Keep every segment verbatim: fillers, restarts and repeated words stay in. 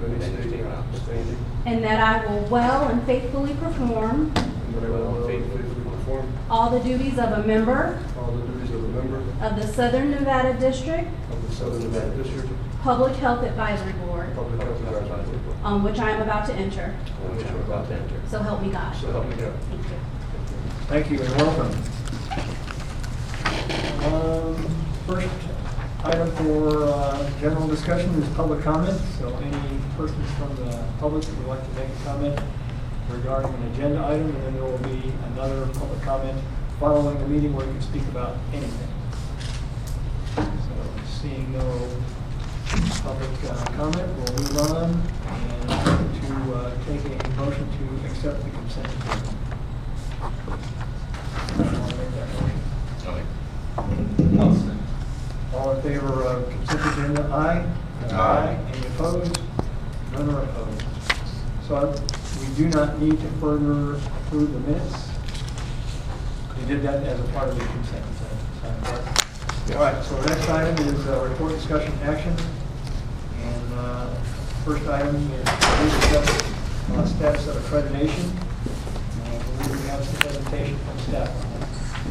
of any state notwithstanding, and that I will well and faithfully perform and that I will well and faithfully perform all the duties of a member all the duties of a member of the Southern Nevada District of the Southern Nevada District Public Health Advisory Board, Public Health Advisory Board, on which I am about to enter. on which I am about to enter. So help me God. So help me God. Thank you. Thank you and welcome. Um, First item for uh, general discussion is public comment. So any persons from the public that would like to make a comment regarding an agenda item, and then there will be another public comment following the meeting where you can speak about anything. So seeing no public uh, comment, we'll move on and to uh, take a motion to accept the consent agenda. Someone wanna make that motion? All in favor of consent agenda, aye? Aye. Any opposed? None are opposed. So we do not need to further approve the minutes. We did that as a part of the consent. Is that correct? All right, so the next item is uh, report, discussion, action. And uh, first item is to discuss uh, status of accreditation. And I believe we have some presentation from staff on that.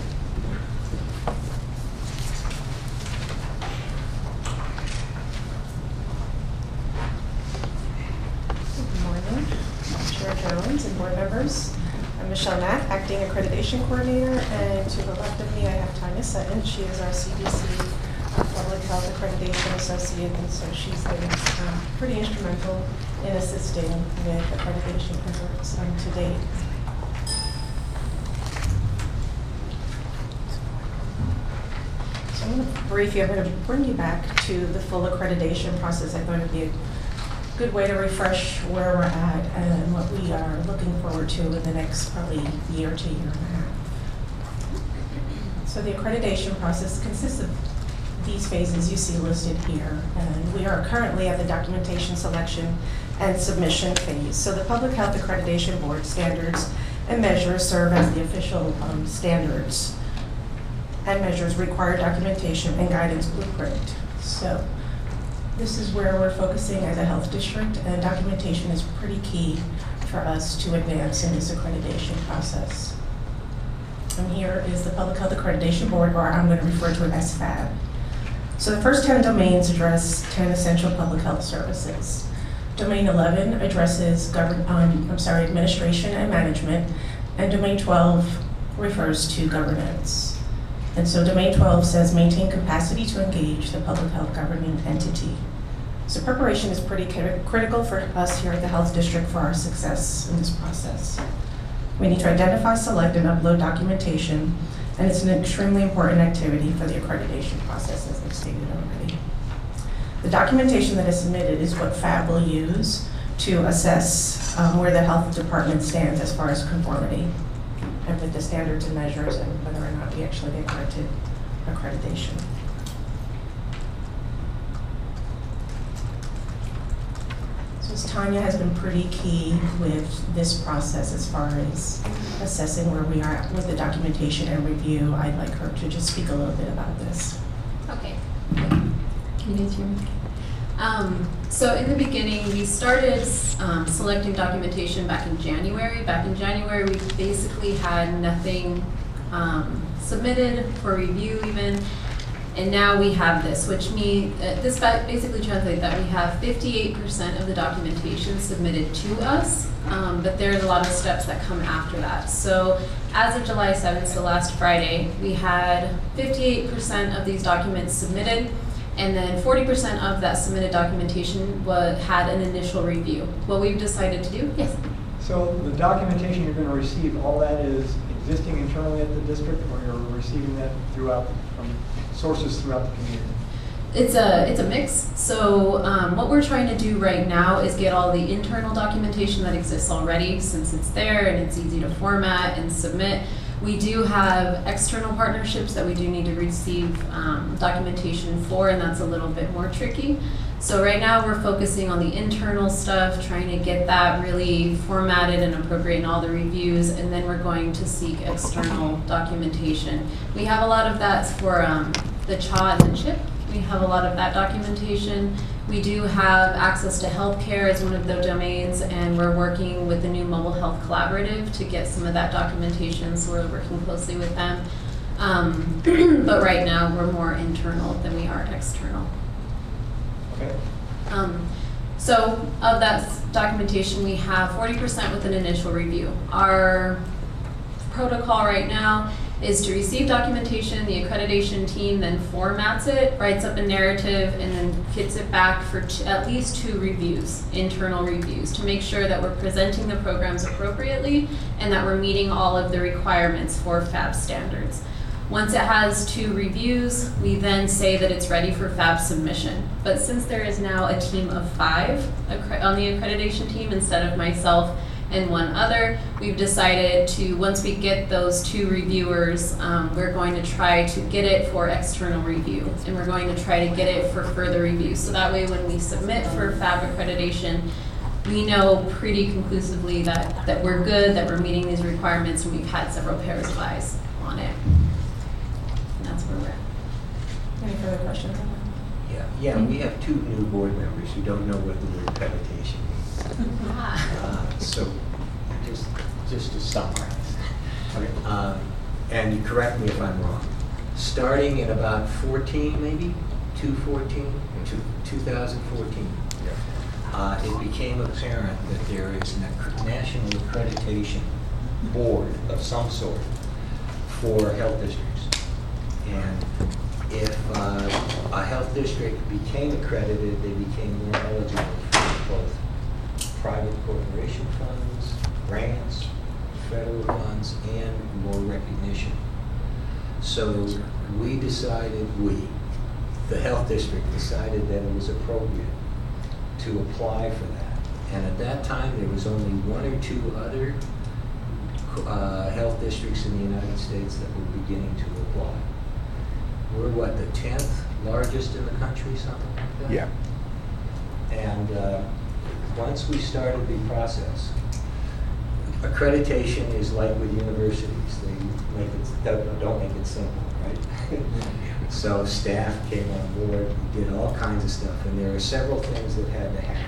Good morning, Chair Jones and board members. I'm Michelle Mack, Acting Accreditation Coordinator, and to the left of me I have Tanya Sutton. She is our C D C Public Health Accreditation Associate, and so she's been um, pretty instrumental in assisting with accreditation efforts um, to date. So I'm going to brief you, I'm going to bring you back to the full accreditation process. I thought it'd be a good way to refresh where we're at and what we are looking forward to in the next probably year to year and a half. So the accreditation process consists of these phases you see listed here, and we are currently at the documentation selection and submission phase. So the Public Health Accreditation Board standards and measures serve as the official um, standards and measures required documentation and guidance blueprint. So this is where we're focusing as a health district, and documentation is pretty key for us to advance in this accreditation process. And here is the Public Health Accreditation Board, or I'm going to refer to it as F A B. So the first ten domains address ten essential public health services. Domain eleven addresses govern, um, I'm sorry, administration and management, and domain twelve refers to governance. And so domain twelve says maintain capacity to engage the public health governing entity. So preparation is pretty critical for us here at the Health District for our success in this process. We need to identify, select, and upload documentation, and it's an extremely important activity for the accreditation process, as I've stated already. The documentation that is submitted is what F A B will use to assess um, where the health department stands as far as conformity and with the standards and measures and whether or not we actually get granted accreditation. So as Tanya has been pretty key with this process as far as assessing where we are with the documentation and review, I'd like her to just speak a little bit about this. Okay. Can you guys hear me? Um, so in the beginning, we started um, selecting documentation back in January. Back in January, we basically had nothing um, submitted for review even, and now we have this, which means uh, this basically translates that we have fifty-eight percent of the documentation submitted to us, um, but there's a lot of steps that come after that. So as of July seventh, so last Friday, we had fifty-eight percent of these documents submitted. And then forty percent of that submitted documentation was, had an initial review. What we've decided to do, yes? So the documentation you're going to receive, all that is existing internally at the district, or you're receiving that throughout, from sources throughout the community? It's a, it's a mix. So um, what we're trying to do right now is get all the internal documentation that exists already, since it's there and it's easy to format and submit. We do have external partnerships that we do need to receive um, documentation for, and that's a little bit more tricky. So right now we're focusing on the internal stuff, trying to get that really formatted and appropriate in all the reviews, and then we're going to seek external documentation. We have a lot of that for um, the C H A and the CHIP. We have a lot of that documentation. We do have access to healthcare as one of the domains, and we're working with the new Mobile Health Collaborative to get some of that documentation, so we're working closely with them. Um, but right now, we're more internal than we are external. Okay. Um, so of that s- documentation, we have forty percent with an initial review. Our protocol right now is to receive documentation, the accreditation team then formats it, writes up a narrative, and then gets it back for t- at least two reviews, internal reviews, to make sure that we're presenting the programs appropriately and that we're meeting all of the requirements for F A B standards. Once it has two reviews, we then say that it's ready for F A B submission. But since there is now a team of five accre- on the accreditation team instead of myself and one other, we've decided to, once we get those two reviewers, um, we're going to try to get it for external review. And we're going to try to get it for further review. So that way when we submit for F A B accreditation, we know pretty conclusively that, that we're good, that we're meeting these requirements, and we've had several pairs of eyes on it. And that's where we're at. Any further questions on that? Yeah, yeah, we have two new board members who don't know what the word accreditation means. Ah. Uh, So, just, just to summarize. Um, And you correct me if I'm wrong. Starting in about fourteen, maybe, two fourteen, two, two thousand fourteen, uh, it became apparent that there is an acc- national accreditation board of some sort for health districts. And if uh, a health district became accredited, they became more eligible for both private corporation funds, grants, federal funds, and more recognition. So we decided, we, the health district decided that it was appropriate to apply for that. And at that time, there was only one or two other uh, health districts in the United States that were beginning to apply. We're what, the tenth largest in the country, something like that? Yeah. And uh, once we started the process, accreditation is like with universities. They make it, don't don't make it simple, right? So staff came on board, did all kinds of stuff, and there are several things that had to happen.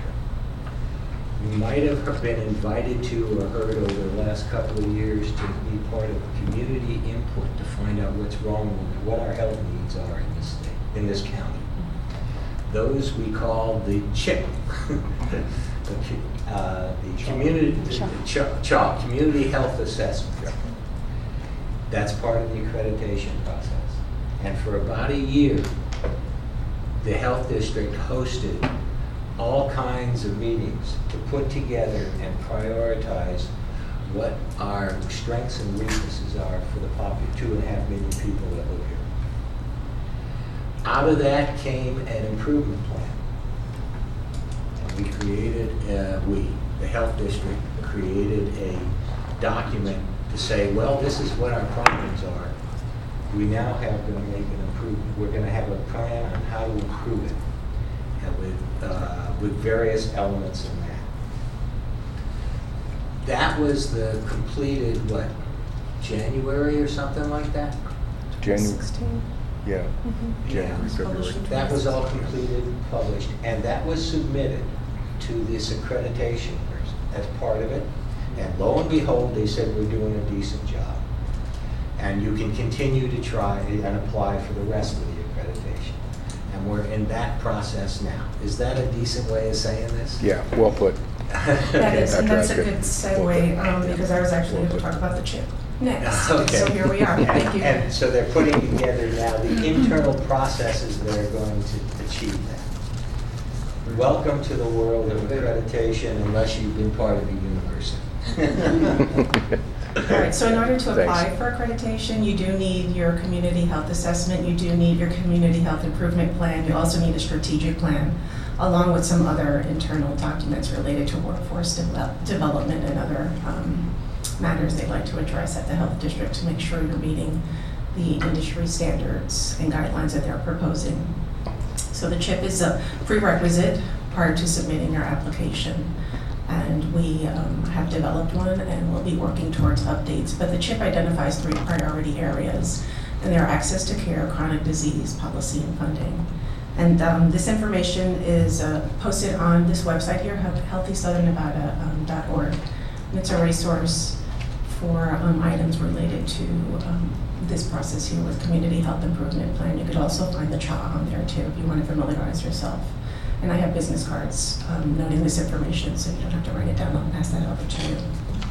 You might have been invited to or heard over the last couple of years to be part of community input to find out what's wrong with what our health needs are in this state, in this county. Those we call the CHIP, the, uh, the community, the CHA, CHA, Community Health Assessment. That's part of the accreditation process. And for about a year, the health district hosted all kinds of meetings to put together and prioritize what our strengths and weaknesses are for the population, two and a half million people that live here. Out of that came an improvement plan. And we created, uh, we, the health district, created a document to say, well, this is what our problems are. We now have to make an improvement. We're going to have a plan on how to improve it, and with uh, with various elements in that. That was the completed what, January or something like that. January. sixteen. Yeah. Mhm. January, Yeah. February. That was all completed, published, and that was submitted to this accreditation person as part of it. And lo and behold, they said we're doing a decent job. And you can continue to try and apply for the rest of the accreditation. And we're in that process now. Is that a decent way of saying this? Yeah, well put. That is, and that's a After I good said- segue, um, Yeah. because I was actually going to Well talk put. about the CHIP next. Okay. So here we are, thank you. And, and so they're putting together now the internal processes that are going to achieve that. Welcome to the world of accreditation unless you've been part of a university. All right, so in order to apply Thanks. for accreditation, you do need your community health assessment, you do need your community health improvement plan, you also need a strategic plan, along with some other internal documents related to workforce devel- development and other um, matters they'd like to address at the health district to make sure you're meeting the industry standards and guidelines that they're proposing. So the CHIP is a prerequisite prior to submitting your application. And we um, have developed one and we'll be working towards updates. But the CHIP identifies three priority areas, and they're access to care, chronic disease, policy, and funding. And um, this information is uh, posted on this website here, healthy southern nevada dot org. And it's a resource for um, items related to um, this process here with Community Health Improvement Plan. You could also find the C H A on there too if you want to familiarize yourself. And I have business cards um, noting this information, so you don't have to write it down. I'll pass that over to you.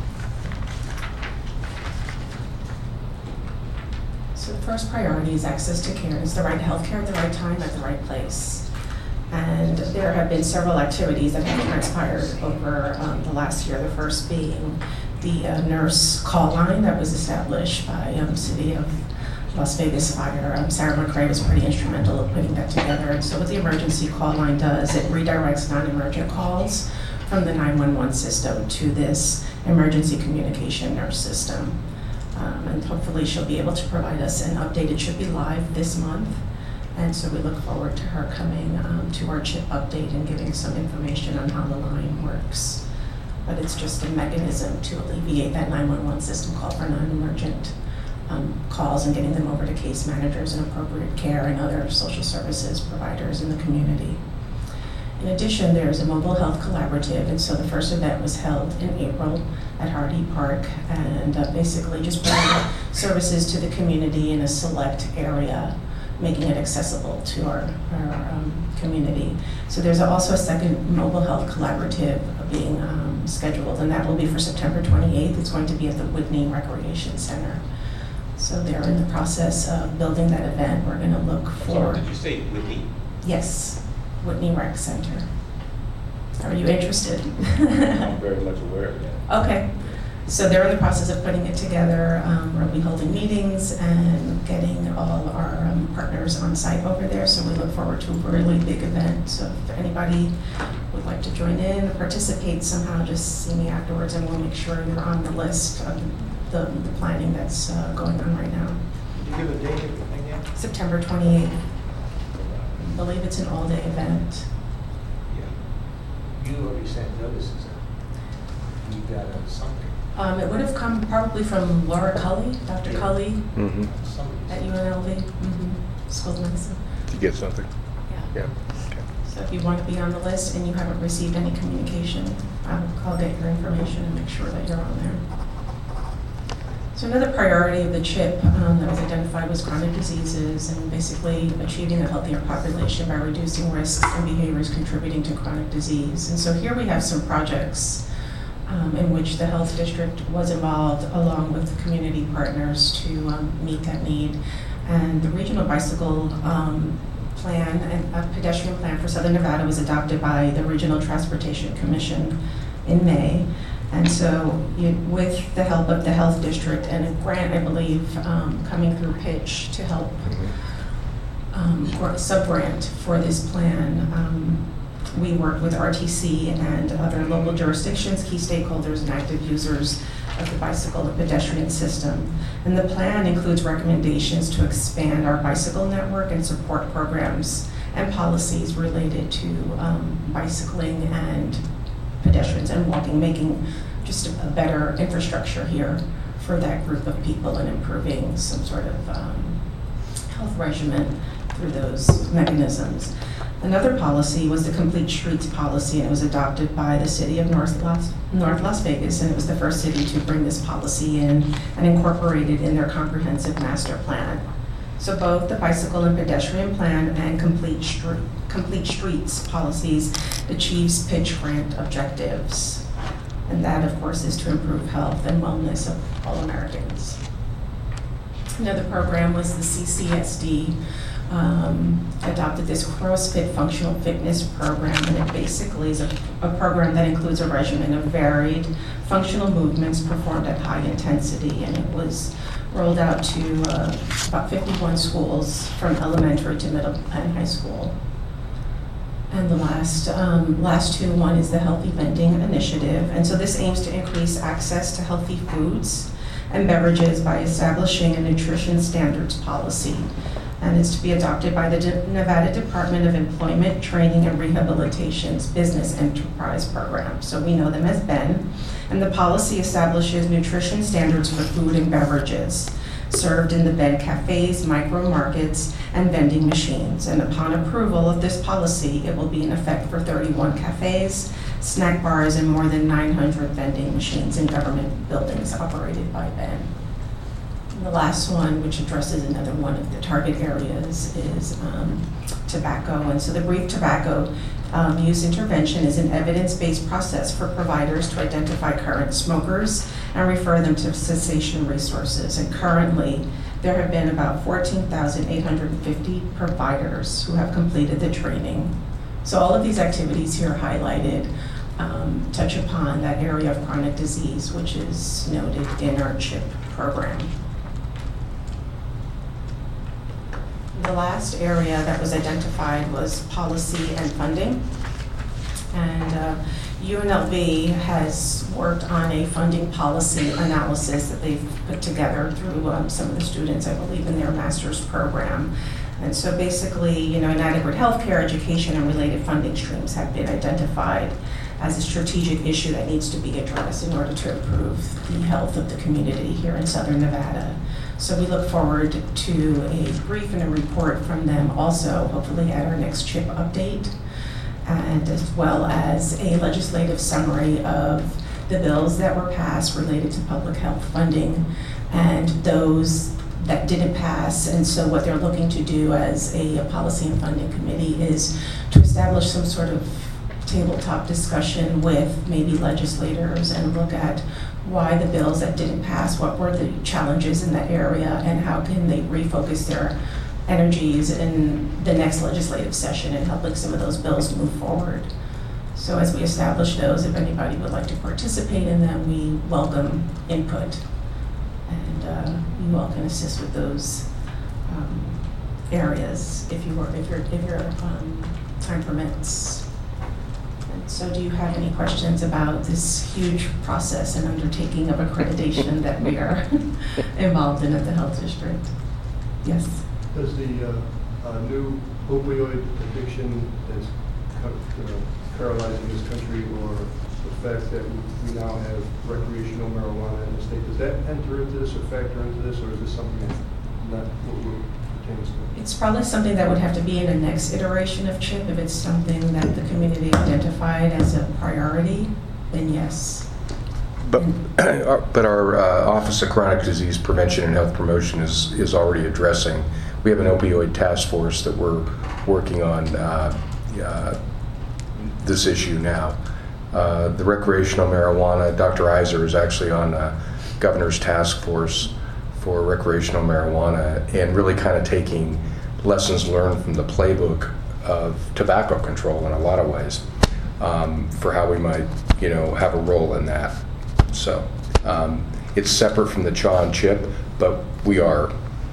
So the first priority is access to care. It's the right health care at the right time at the right place. And there have been several activities that have transpired over um, the last year. The first being the uh, nurse call line that was established by um, City of Las Vegas Fire. Um, Sarah McRae was pretty instrumental in putting that together. And so what the emergency call line does, it redirects non-emergent calls from the nine one one system to this emergency communication nurse system. Um, and hopefully she'll be able to provide us an update. It should be live this month. And so we look forward to her coming um, to our CHIP update and giving some information on how the line works. But it's just a mechanism to alleviate that nine one one system call for non-emergent um, calls and getting them over to case managers and appropriate care and other social services providers in the community. In addition, there's a mobile health collaborative, and so the first event was held in April at Hardy Park, and uh, basically just bringing services to the community in a select area, making it accessible to our, our um, community. So there's also a second mobile health collaborative being um, scheduled, and that will be for September twenty-eighth. It's going to be at the Whitney Recreation Center. So they're in the process of building that event. We're going to look for... Sorry, did you say Whitney? Yes, Whitney Rec Center. Are you interested? I'm very much aware of that. Okay. So they're in the process of putting it together. Um, we'll be holding meetings and getting all our um, partners on site over there. So we look forward to a really big event. So if anybody would like to join in or participate somehow, just see me afterwards and we'll make sure you're on the list of the, the planning that's uh, going on right now. Did you give a date of the thing yet? September twenty-eighth. I believe it's an all-day event. Yeah. You already sent notices out. You got uh, something. Um, it would have come probably from Laura Cully, Doctor Yeah. Cully Mm-hmm. Somebody at sent- U N L V, mm-hmm. School of Medicine. You get something? Yeah. Yeah. Okay. So if you want to be on the list and you haven't received any communication, I'll, I'll get your information and make sure that you're on there. So another priority of the CHIP um, that was identified was chronic diseases and basically achieving a healthier population by reducing risks and behaviors contributing to chronic disease. And so here we have some projects um, in which the health district was involved along with community partners to um, meet that need. And the regional bicycle um, plan and a pedestrian plan for Southern Nevada was adopted by the Regional Transportation Commission in May. And so you, with the help of the health district and a grant, I believe, um, coming through Pitch to help um, or sub-grant for this plan, um, we worked with R T C and other local jurisdictions, key stakeholders, and active users of the bicycle and pedestrian system. And the plan includes recommendations to expand our bicycle network and support programs and policies related to um, bicycling and pedestrians and walking, making just a, a better infrastructure here for that group of people and improving some sort of um, health regimen through those mechanisms. Another policy was the Complete Streets policy, and it was adopted by the city of North Las, North Las Vegas, and it was the first city to bring this policy in and incorporate it in their comprehensive master plan. So both the bicycle and pedestrian plan and complete, str complete streets policies achieves Pitch grant objectives. And that, of course, is to improve health and wellness of all Americans. Another program was the C C S D um, adopted this CrossFit functional fitness program, and it basically is a, a program that includes a regimen of varied functional movements performed at high intensity, and it was rolled out to uh, about fifty-one schools from elementary to middle and high school. And the last, um, last two, one is the Healthy Vending Initiative. And so this aims to increase access to healthy foods and beverages by establishing a nutrition standards policy. And it's to be adopted by the De- Nevada Department of Employment, Training, and Rehabilitation's Business Enterprise Program. So we know them as B E N. And the policy establishes nutrition standards for food and beverages. served in the bed cafes, micro markets, and vending machines. And upon approval of this policy, it will be in effect for thirty-one cafes, snack bars, and more than nine hundred vending machines in government buildings operated by B E N. The last one, which addresses another one of the target areas, is um, tobacco. And so the brief tobacco um, use intervention is an evidence-based process for providers to identify current smokers and refer them to cessation resources. And currently, there have been about fourteen thousand eight hundred fifty providers who have completed the training. So all of these activities here highlighted um, touch upon that area of chronic disease, which is noted in our CHIP program. The last area that was identified was policy and funding. And uh, U N L V has worked on a funding policy analysis that they've put together through um, some of the students, I believe, in their master's program. And so basically, you know, inadequate healthcare, education, and related funding streams have been identified as a strategic issue that needs to be addressed in order to improve the health of the community here in Southern Nevada. So we look forward to a brief and a report from them also, hopefully at our next CHIP update, and as well as a legislative summary of the bills that were passed related to public health funding and those that didn't pass. And so what they're looking to do as a, a policy and funding committee is to establish some sort of tabletop discussion with maybe legislators and look at why the bills that didn't pass, what were the challenges in that area, and how can they refocus their energies in the next legislative session and helping some of those bills move forward. So as we establish those, if anybody would like to participate in them, we welcome input. And uh, you all can assist with those um, areas if you were, if your if your um, time permits. So do you have any questions about this huge process and undertaking of accreditation that we are involved in at the health district? Yes. Does the uh, uh, new opioid addiction that's uh, paralyzing this country, or the fact that we now have recreational marijuana in the state, does that enter into this or factor into this, or is this something that's not what we're pertains to? It's probably something that would have to be in the next iteration of CHIP. If it's something that the community identified as a priority, then yes. But, but our uh, Office of Chronic Disease Prevention and Health Promotion is, is already addressing. We have an opioid task force that we're working on uh, uh, this issue now. Uh, the recreational marijuana, Doctor Iser is actually on the governor's task force for recreational marijuana and really kind of taking lessons learned from the playbook of tobacco control in a lot of ways um, for how we might, you know, have a role in that. So um, it's separate from the C H A and CHIP, but we are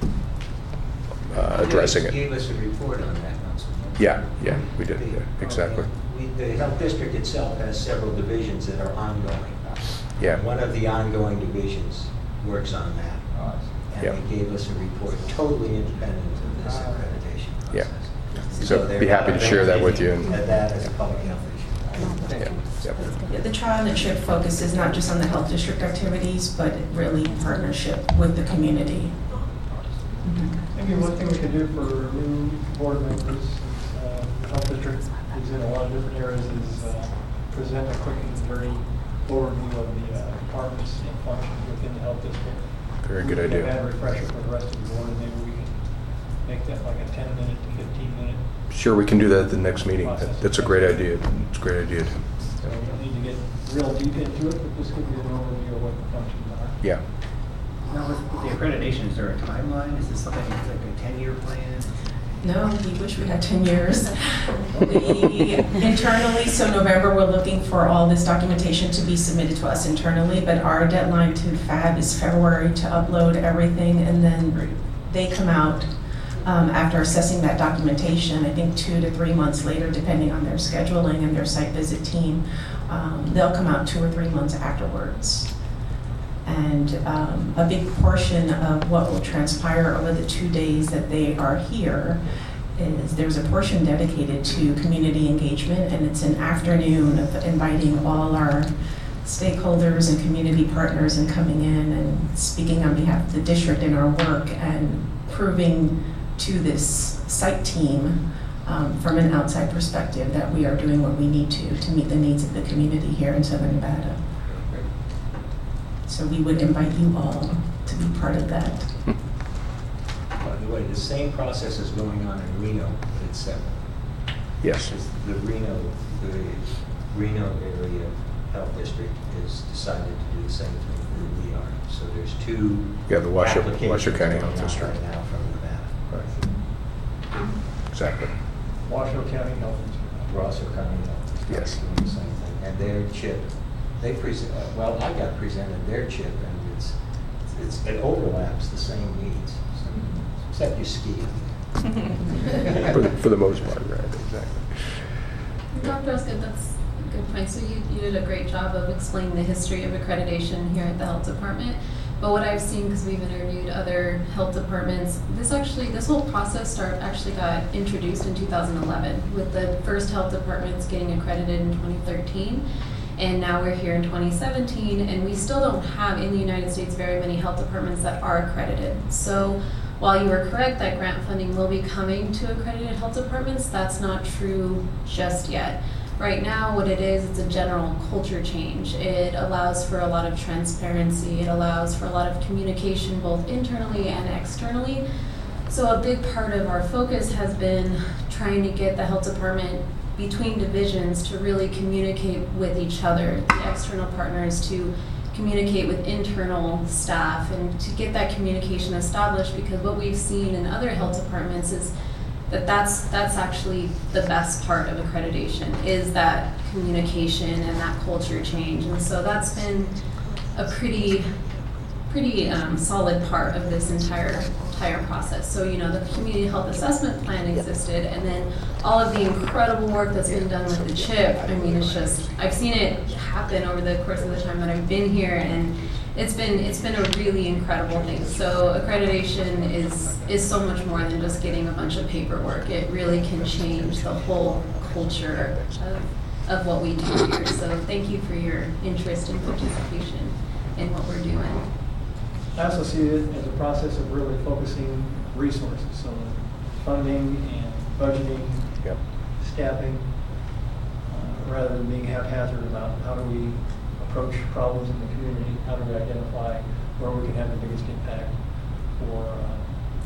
uh, addressing You it. gave us a report on that, Councilman. Yeah, yeah, we did, yeah, exactly. We, the health district itself has several divisions that are ongoing. Yeah. One of the ongoing divisions works on that. And Yeah. they gave us a report totally independent of this accreditation Yeah. process. So they're be happy not to share that with you. abandoning That as a public health issue. Yeah, yep. Yeah, the trial and the CHIP focuses not just on the health district activities, but really partnership with the community. Maybe one thing we could do for new board members, since uh, the health district is in a lot of different areas, is uh, present a quick and very overview of the uh, departments and functions within the health district. Very good idea. Add a refresher for the rest of the board, and maybe we can make that like a ten minute to fifteen minute. Sure, we can do that at the next meeting. That- That's a great idea. It's a great idea. So we don't need to get real deep into it, but just give you an overview of what the functions are. Yeah. Now, with with the accreditation, is there a timeline? Is this something like a ten-year plan? No, we wish we had ten years. We internally, so November, we're looking for all this documentation to be submitted to us internally, but our deadline to F A B is February to upload everything, and then they come out um, after assessing that documentation, I think two to three months later, depending on their scheduling and their site visit team. Um, they'll come out two or three months afterwards. And um, a big portion of what will transpire over the two days that they are here is there's a portion dedicated to community engagement, and it's an afternoon of inviting all our stakeholders and community partners and coming in and speaking on behalf of the district in our work and proving to this site team um, from an outside perspective that we are doing what we need to to meet the needs of the community here in Southern Nevada. So we would invite you all to be part of that. By the way, the same process is going on in Reno, but it's separate. Yes. Because the Reno, the Reno area health district has decided to do the same thing that we are. So there's two Yeah, the Washoe- applications Washoe County going Health on District. right now from Nevada. Right. Exactly. Washoe County Health Institute. Washoe County Health District Yes. is doing the same thing. And their chip, they present, uh, well, I got presented their chip, and it's, it's, it overlaps the same needs, so, except you ski. For the, for the most part, right, exactly. Doctor Osgood, that's a good point. So you, you did a great job of explaining the history of accreditation here at the health department. But what I've seen, because we've interviewed other health departments, this actually, this whole process start actually got introduced in two thousand eleven with the first health departments getting accredited in twenty thirteen. And now we're here in twenty seventeen, and we still don't have in the United States very many health departments that are accredited. So while you are correct that grant funding will be coming to accredited health departments, that's not true just yet. Right now, what it is, it's a general culture change. It allows for a lot of transparency. It allows for a lot of communication, both internally and externally. So a big part of our focus has been trying to get the health department between divisions to really communicate with each other, the external partners to communicate with internal staff and to get that communication established, because what we've seen in other health departments is that that's, that's actually the best part of accreditation, is that communication and that culture change. And so that's been a pretty, pretty um, solid part of this entire, entire process. So, you know, the community health assessment plan existed, and then all of the incredible work that's been done with the CHIP. I mean, it's just, I've seen it happen over the course of the time that I've been here, and it's been, it's been a really incredible thing. So accreditation is, is so much more than just getting a bunch of paperwork. It really can change the whole culture of, of what we do here. So thank you for your interest and participation in what we're doing. I also see it as a process of really focusing resources, so funding and budgeting, Yep. staffing, uh, rather than being haphazard about how do we approach problems in the community, how do we identify where we can have the biggest impact for uh,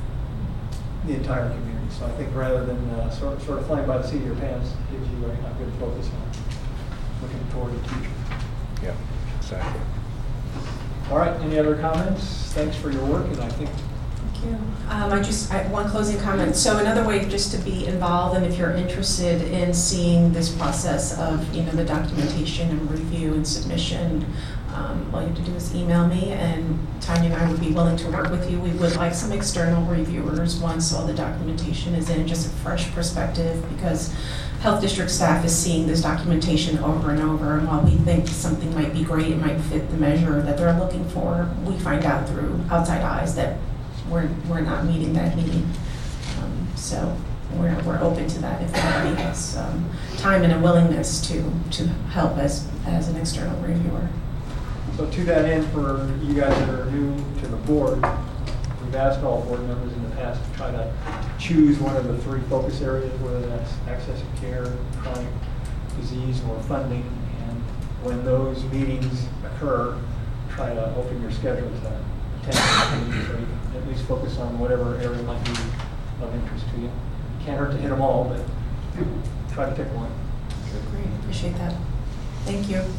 the entire community. So I think rather than uh, sort, sort of flying by the seat of your pants, gives you a, a good focus on looking toward the future. Yeah, exactly. All right, any other comments? Thanks for your work, and I think Thank you. Um, I just, I, one closing comment. So another way just to be involved, and if you're interested in seeing this process of, you know, the documentation and review and submission, um, all you have to do is email me, and Tanya and I would be willing to work with you. We would like some external reviewers once all the documentation is in, just a fresh perspective, because health district staff is seeing this documentation over and over, and while we think something might be great, it might fit the measure that they're looking for, we find out through outside eyes that we're, we're not meeting that need. Um, so we're, we're open to that if anybody has um, time and a willingness to, to help as, as an external reviewer. so. To that end, for you guys that are new to the board, we've asked all board members in the past to try to choose one of the three focus areas, whether that's access to care, chronic disease, or funding. And when those meetings occur, try to open your schedule to attend those meetings, so you can at least focus on whatever area might be of interest to you. Can't hurt to hit them all, but try to pick one. Great, appreciate that. Thank you.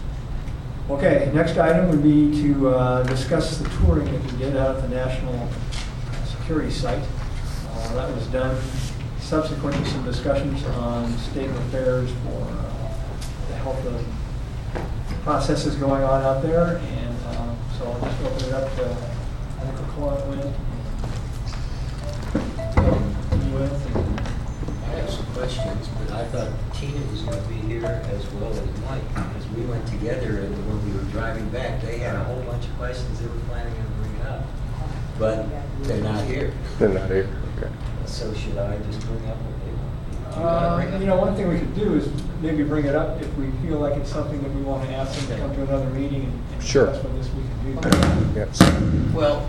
Okay, next item would be to uh, discuss the touring that we did out at the National Security Site. Uh, that was done subsequent to some discussions on state of affairs for uh, the health of processes going on out there. And uh, so I'll just open it up to, I think we'll call it Wynn. I have some questions, but I thought Tina was going to be here as well as Mike, because we went together, and when we were driving back, they had a whole bunch of questions they were planning on bringing up. But they're not here. They're not here, okay. So should I just bring up what they want? Uh, You know, one thing we could do is maybe bring it up if we feel like it's something that we want to ask them to come to another meeting and and Sure. discuss with us, we can do that. Yes. Well,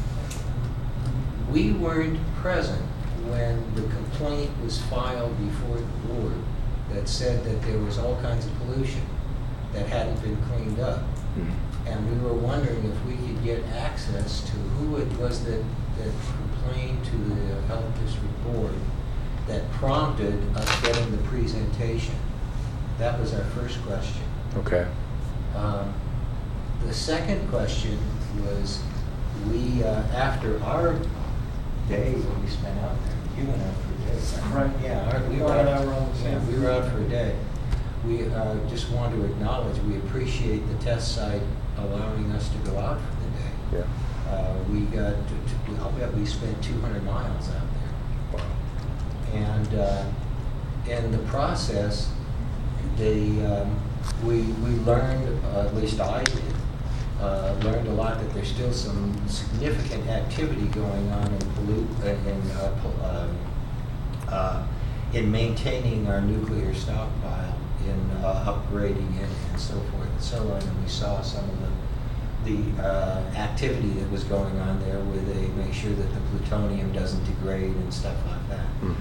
we weren't present when the complaint was filed before the board that said that there was all kinds of pollution that hadn't been cleaned up. Mhm. And we were wondering if we could get access to who it was that, that complained to the health district board that prompted us getting the presentation. That was our first question. Okay. Um, The second question was, we, uh, after our day when we spent out there, you went out for a day, right? Right. Yeah, our- we were Ron and out, I were on the yeah, same. we were out for a day. We uh, just want to acknowledge, we appreciate the test site allowing us to go out for the day. Yeah. Uh, We got, to- to- I'll bet we spent two hundred miles out there. Wow. And uh, in the process, the, um, we, we learned, uh, at least I did, uh, learned a lot that there's still some significant activity going on in pollute, uh, in, uh, pol- um, uh, in maintaining our nuclear stockpile, in uh, upgrading it and so forth and so on. And we saw some of the, the uh, activity that was going on there where they make sure that the plutonium doesn't degrade and stuff like that. Mhm.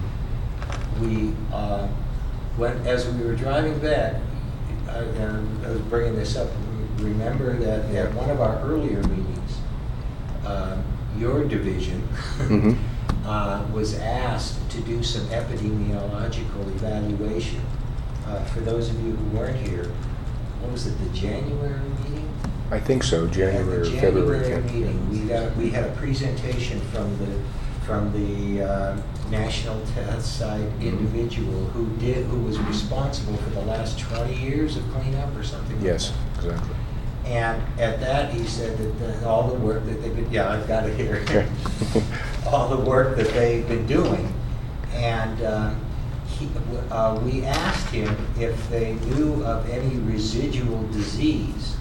We, uh, when, as we were driving back, I, and I was bringing this up, remember that at one of our earlier meetings, uh, your division Mhm. uh, was asked to do some epidemiological evaluation. Uh, for those of you who weren't here, what was it, the January meeting? I think so, January or At the February. January yeah. meeting, we got, we had a presentation from the, from the uh, National Test Site individual who did, who was responsible for the last twenty years of cleanup or something like Yes, that. exactly. And at that, he said that the- all the work that they've been, yeah, I've got it here. Okay. All the work that they've been doing. And um, he, uh, we asked him if they knew of any residual disease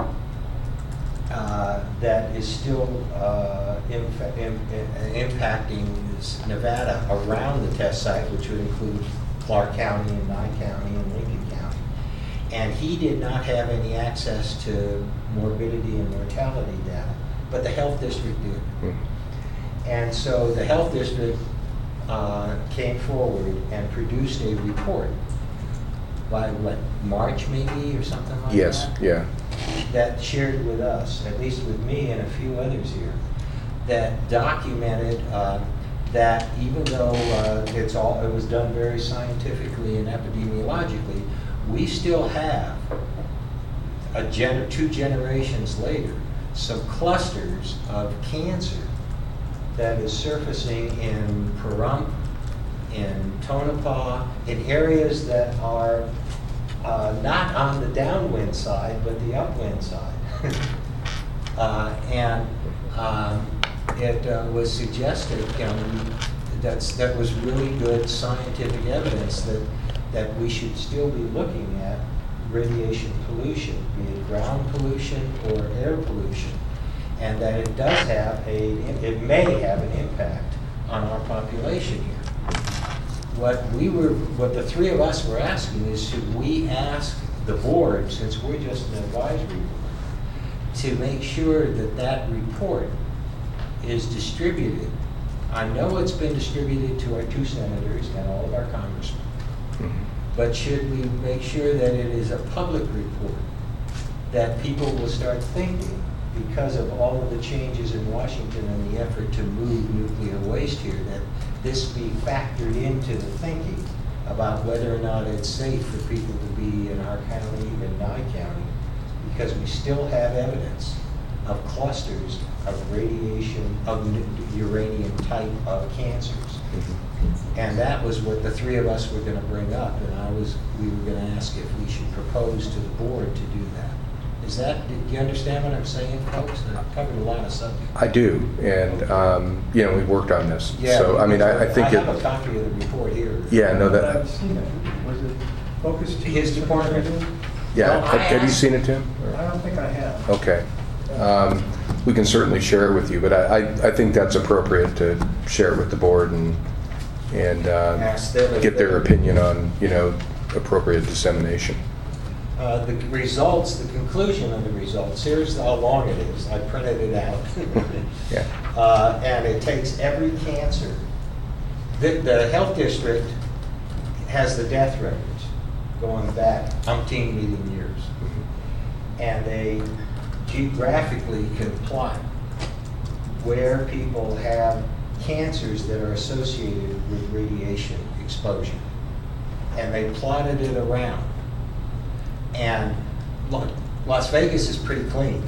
uh, that is still uh, infa- im- im- impacting this Nevada around the test site, which would include Clark County and Nye County and Lincoln County. And he did not have any access to morbidity and mortality data, but the health district did. Mhm. And so the health district uh, came forward and produced a report by what, March maybe or something like Yes, that? yeah. That shared with us, at least with me and a few others here, that documented uh, that even though uh, it's all, it was done very scientifically and epidemiologically, we still have, a gen two generations later, some clusters of cancer that is surfacing in Pahrump, in Tonopah, in areas that are uh, not on the downwind side, but the upwind side. uh, and um, it uh, was suggested, you know, that's, that was really good scientific evidence that, that we should still be looking at radiation pollution, be it ground pollution or air pollution, and that it does have a, it may have an impact on our population here. What we were, what the three of us were asking is, should we ask the board, since we're just an advisory board, to make sure that that report is distributed? I know it's been distributed to our two senators and all of our congressmen, Mhm. but should we make sure that it is a public report, that people will start thinking, because of all of the changes in Washington and the effort to move nuclear waste here, that this be factored into the thinking about whether or not it's safe for people to be in our county and Nye County, because we still have evidence of clusters of radiation, of uranium type of cancers. Mhm. And that was what the three of us were gonna bring up, and I was, we were gonna ask if we should propose to the board to do that. Is that, do you understand what I'm saying, folks? I've covered a lot of subjects. I do, and, um, you know, we've worked on this. Yeah, So, I mean, I I think I have a it, copy of the report here. yeah, no, I've that, seen it. Was it focused? His department. yeah. Well, I Have have you asked- seen it, Tim? I don't think I have. Okay. Um, We can certainly share it with you, but I, I I think that's appropriate to share it with the board and and uh, Ask them if get their they're- opinion on, you know, appropriate dissemination. Uh, The results, the conclusion of the results, here's how long it is. I printed it out. Yeah. Uh, And it takes every cancer. The, the health district has the death records going back umpteen million years. And they geographically can plot where people have cancers that are associated with radiation exposure. And they plotted it around. And look, Las Vegas is pretty clean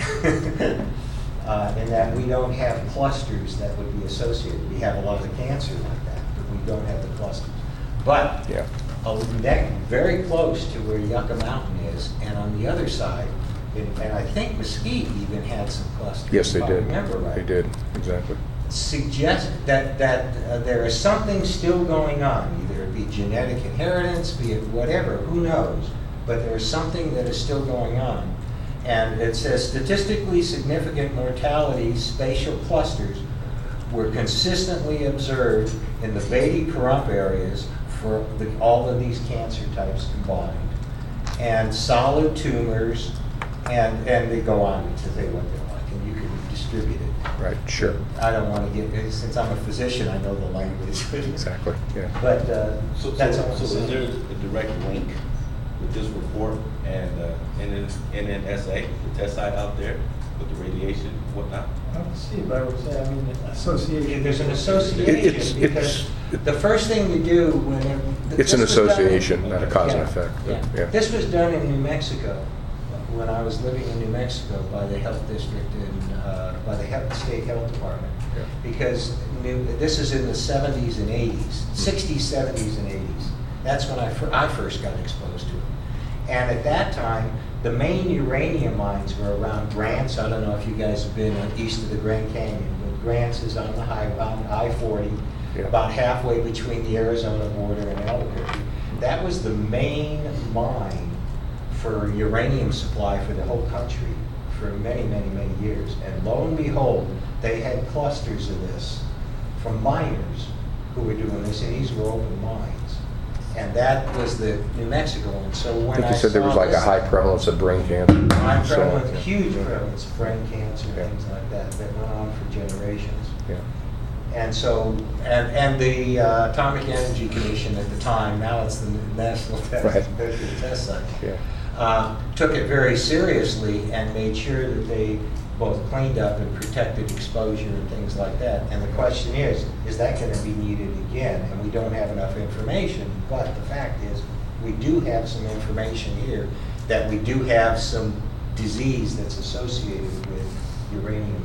uh, in that we don't have clusters that would be associated. We have a lot of cancer like that, but we don't have the clusters. But Yeah. a neck very close to where Yucca Mountain is, and on the other side, and, and I think Mesquite even had some clusters. Yes, they if I did. remember right. They did, exactly. Suggest that, that uh, there is something still going on, either it be genetic inheritance, be it whatever, who knows? But there's something that is still going on. And it says statistically significant mortality spatial clusters were consistently observed in the Beatty Pahrump areas for the, all of these cancer types combined. And solid tumors, and, and they go on to say what they're like, and you can distribute it. Right, sure. I don't want to get, since I'm a physician, I know the language. Exactly, yeah. But uh, So, that's so, all I'm so is saying. there a direct link with this report and uh, N N S A, the test site out there with the radiation, whatnot? I don't see, but I would say, I mean, association. There's an It's- association, because it's- the first thing you do when. it- It's an this was done- association, not a cause and Yeah, effect. but, yeah. yeah. This was done in New Mexico, when I was living in New Mexico by the health district and, uh, by the health, state health department. Yeah. Because new, this is in the seventies and eighties, sixties, seventies, and eighties. That's when I, fir- I first got exposed to it. And at that time, the main uranium mines were around Grants. I don't know if you guys have been east of the Grand Canyon, but Grants is on the high, on I forty, Yeah. about halfway between the Arizona border and Albuquerque. That was the main mine for uranium supply for the whole country for many, many, many years. And lo and behold, they had clusters of this from miners who were doing this, and these were open mines. And that was the New Mexico one. So I when think I you said there was saw like a this- high prevalence of brain cancer. high So, prevalence, yeah. huge prevalence of brain cancer, Yeah. things like that, that went on for generations. Yeah. And so, and, and the uh, Atomic Energy Commission at the time, now it's the National Test, Right. Nuclear Test Site, Yeah. uh, took it very seriously and made sure that they both cleaned up and protected exposure and things like that. And the question is, is that going to be needed again? And we don't have enough information, but the fact is, we do have some information here that we do have some disease that's associated with uranium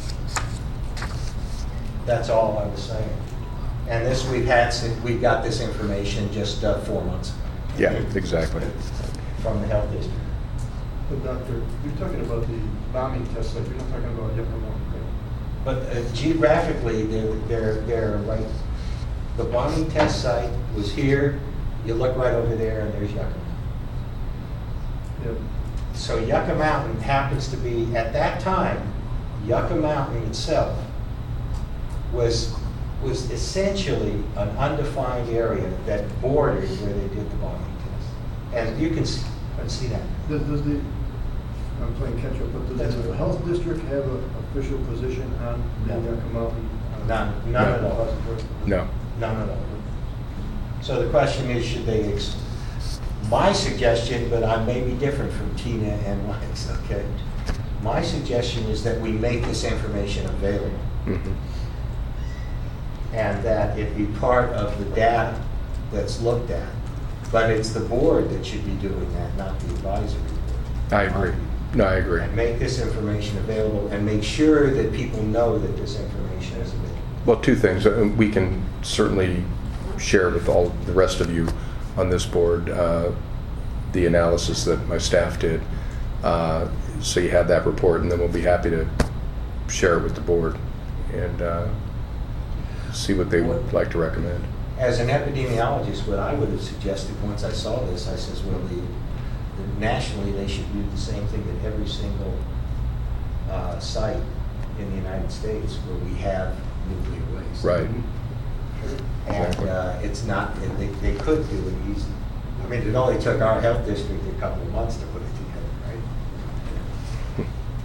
poisoning. That's all I was saying. And this, we've had, since we got this information just uh, four months ago. Yeah, exactly. From the health district. But doctor, you're talking about the bombing test site, you're not talking about Yucca Mountain, right? But uh, geographically, they're, they're, they're right, the bombing test site was here, you look right over there and there's Yucca Mountain. Yeah. So Yucca Mountain happens to be, at that time, Yucca Mountain itself was, was essentially an undefined area that bordered where they did the bombing test. And you can see, see that. Does, does the, I'm playing catch up, but does the health district have an official position on the No. Yucca Mountain? uh, None, none at all. No. None at all. So the question is, should they, ex- my suggestion, but I may be different from Tina and Mike's, okay? My suggestion is that we make this information available Mhm. and that it be part of the data that's looked at. But it's the board that should be doing that, not the advisory board. I agree. No, I agree. And make this information available and make sure that people know that this information is available. Well, two things. Uh, We can certainly share with all the rest of you on this board uh, the analysis that my staff did. Uh, So you have that report, and then we'll be happy to share it with the board and uh, see what they would like to recommend. As an epidemiologist, what I would have suggested once I saw this, I says, well, the, the nationally, they should do the same thing at every single uh, site in the United States where we have nuclear waste. Right. And Exactly. uh, it's not, and they, they could do it easy. I mean, it only took our health district a couple of months to put it together, right?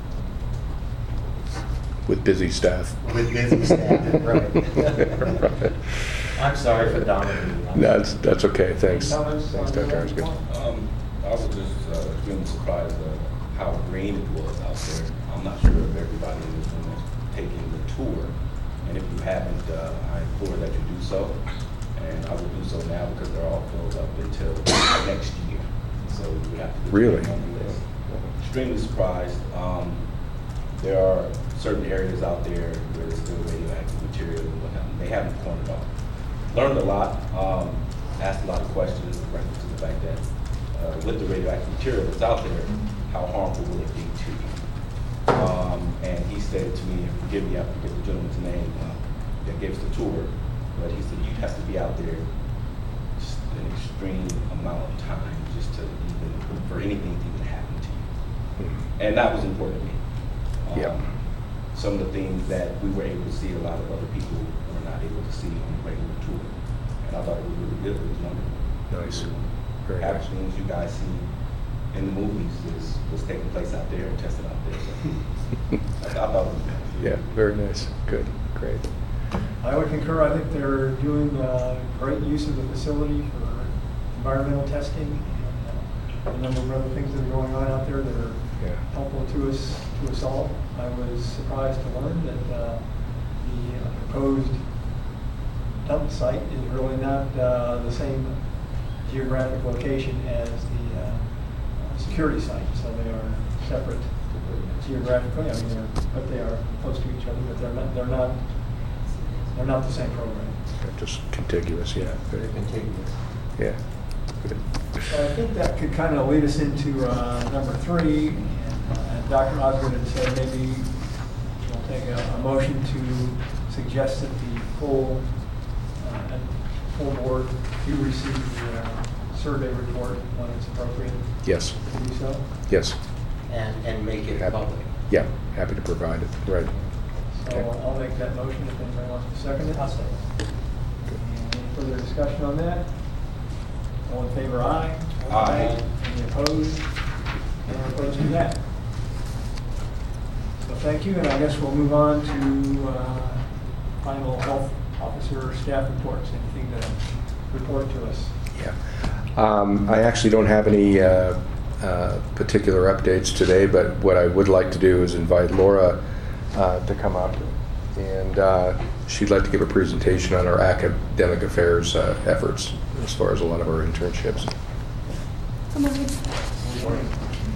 With busy staff. With busy staff, right. Right. I'm sorry for dominating. on that. That's, that's okay, thanks. Comments Thanks, on Doctor that? Harsky. Um, I was just uh, extremely surprised uh, how green it was out there. I'm not sure if everybody in this room has taken the tour, and if you haven't, uh, I implore that you do so. And I will do so now because they're all filled up until next year. So we have to do Really? it on the list. Extremely surprised. Um, there are certain areas out there where there's still radioactive material and whatnot. They haven't pointed off. Learned a lot, um, asked a lot of questions in reference to the fact that uh, with the radioactive material that's out there, how harmful will it be to you? Um, and he said to me, and forgive me, I forget the gentleman's name uh, that gave us the tour, but he said you'd have to be out there just an extreme amount of time just to even, for anything to even happen to you. And that was important to me. Um, Yeah. Some of the things that we were able to see, a lot of other people were not able to see on the regular tour. And I thought it was really good, it was wonderful. Nice. Very Half nice. the things you guys see in the movies is, was taking place out there and tested out there. So I, I thought it was good. Yeah, very nice. Good, great. I would concur. I think they're doing uh, great use of the facility for environmental testing and uh, a number of other things that are going on out there that are Yeah. helpful to us to us all. I was surprised to learn that uh, the uh, proposed dump site is really not uh, the same geographic location as the uh, uh, security site, so they are separate geographically. I mean, they're, but they are close to each other, but they're not. They're not. They're not the same program. Yeah, just contiguous, yeah. Very good. Contiguous. Yeah. Good. So I think that could kind of lead us into uh, number three. And, uh, Doctor Osgood had said maybe we'll take a, a motion to suggest that the full uh, full board do receive the uh, survey report when it's appropriate Yes, to do so. yes. And, and make it Happy- public. Yeah, happy to provide it, right. So Okay. I'll make that motion if anybody wants to second it. I'll second. Any further discussion on that? All in favor, aye. Aye. Any opposed? Any opposed to that? So thank you, and I guess we'll move on to uh, final health officer staff reports. Anything to report to us? Yeah. Um, I actually don't have any uh, uh, particular updates today, but what I would like to do is invite Laura uh, to come up, and uh, she'd like to give a presentation on our academic affairs uh, efforts as far as a lot of our internships. Good morning. Good morning.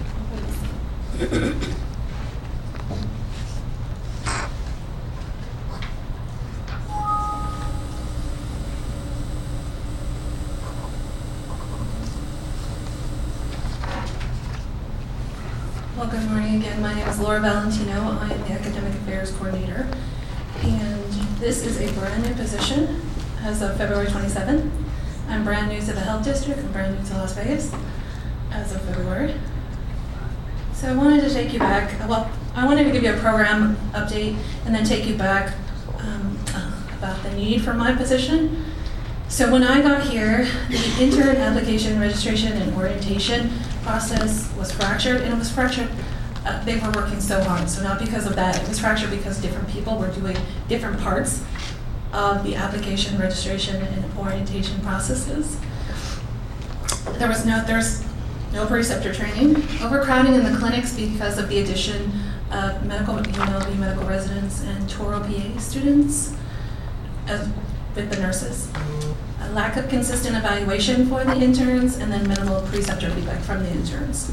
Well, good morning again. My name is Laura Valentino. I am the Academic Affairs Coordinator. And this is a brand new position as of February twenty-seventh. I'm brand new to the Health District. I'm brand new to Las Vegas as of February. So I wanted to take you back. Well, I wanted to give you a program update and then take you back um, uh, about the need for my position. So when I got here, the intern application, registration, and orientation process was fractured, and it was fractured. Uh, they were working so hard, so not because of that. It was fractured because different people were doing different parts of the application, registration, and orientation processes. There was no, there's no preceptor training. Overcrowding in the clinics because of the addition of medical, U N L V medical residents and Toro P A students, as with the nurses. A lack of consistent evaluation for the interns, and then minimal preceptor feedback from the interns.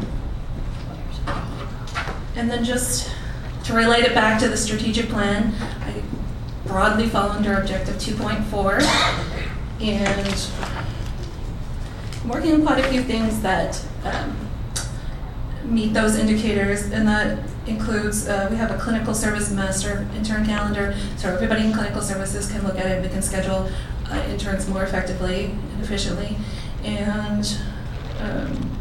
And then just to relate it back to the strategic plan, I broadly fall under objective two point four, and I'm working on quite a few things that um, meet those indicators, and that includes, uh, we have a clinical service master intern calendar, so everybody in clinical services can look at it. We can schedule uh, interns more effectively and efficiently. And um,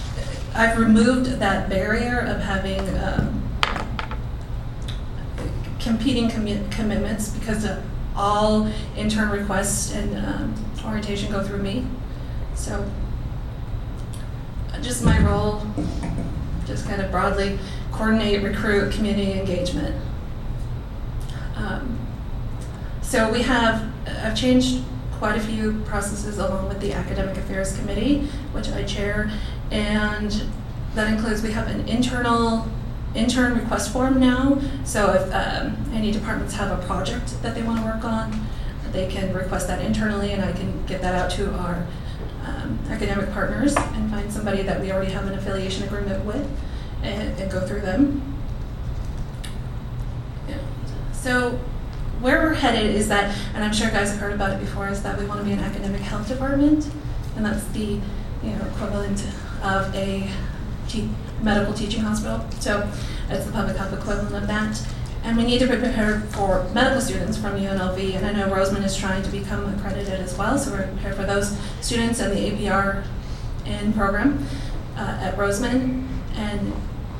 I've removed that barrier of having um, competing commi- commitments because uh, all intern requests and um, orientation go through me. So uh, just my role, just kind of broadly, coordinate, recruit, community engagement. Um, so we have, I've changed quite a few processes along with the Academic Affairs Committee, which I chair, and that includes we have an internal intern request form now. So if um, any departments have a project that they want to work on, they can request that internally, and I can get that out to our um, academic partners and find somebody that we already have an affiliation agreement with and, and go through them. Yeah. So where we're headed is that, and I'm sure you guys have heard about it before, is that we want to be an academic health department, and that's the you know equivalent of a te- medical teaching hospital. So it's the public health equivalent of that. And we need to be prepared for medical students from U N L V, and I know Roseman is trying to become accredited as well, so we're prepared for those students and the A P R N program uh, at Roseman. And